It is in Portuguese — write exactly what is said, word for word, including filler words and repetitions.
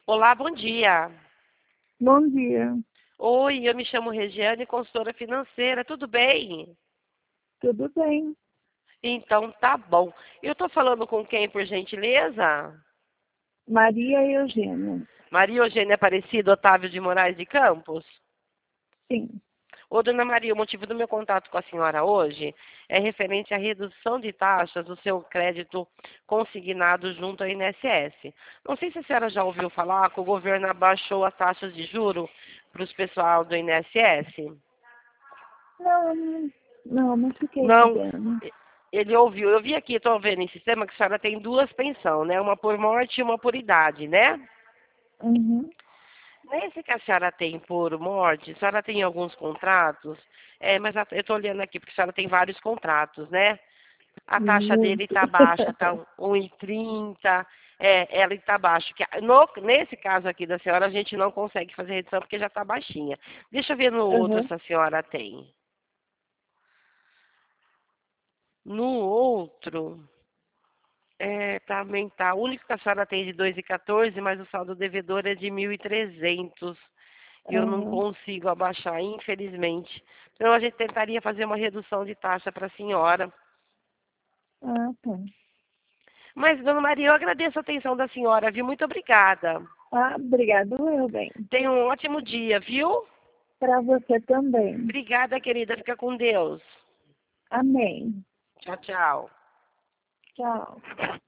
Olá, bom dia. Bom dia, Oi, eu me chamo Regiane, consultora financeira, tudo bem? tudo bem? Então tá bom. Eu tô falando com quem, por gentileza? Maria Eugênia, Maria Eugênia Aparecida Otávio de Moraes de Campos? sim. Ô, dona Maria, o motivo do meu contato com a senhora hoje é referente à redução de taxas do seu crédito consignado junto ao I N S S. Não sei se a senhora já ouviu falar que o governo abaixou as taxas de juro para os pessoal do I N S S. Não, não, não não fiquei Não, sabendo. ele ouviu. Eu vi aqui, estou vendo em sistema que a senhora tem duas pensões, né? Uma por morte e uma por idade, né? Uhum, Nesse que a senhora tem por morte, a senhora tem alguns contratos, é, mas a- eu estou olhando aqui porque a senhora tem vários contratos, né? A taxa dele muito. está baixa, está um e trinta, é, ela está baixa. Que a- no- nesse caso aqui da senhora, a gente não consegue fazer redução porque já está baixinha. Deixa eu ver no outro Uhum. se a senhora tem. No outro, é, também tá. O único que a senhora tem de dois e quatorze, mas o saldo devedor é de mil e trezentos. E eu não Uhum. consigo abaixar, infelizmente. Então a gente tentaria fazer uma redução de taxa para a senhora. Ah, tá. Mas, dona Maria, eu agradeço a atenção da senhora, viu? Muito obrigada. Ah, obrigado, meu bem. Tenha um ótimo dia, viu? Para você também. Obrigada, querida. Fica com Deus. Amém. Tchau, tchau. Tchau.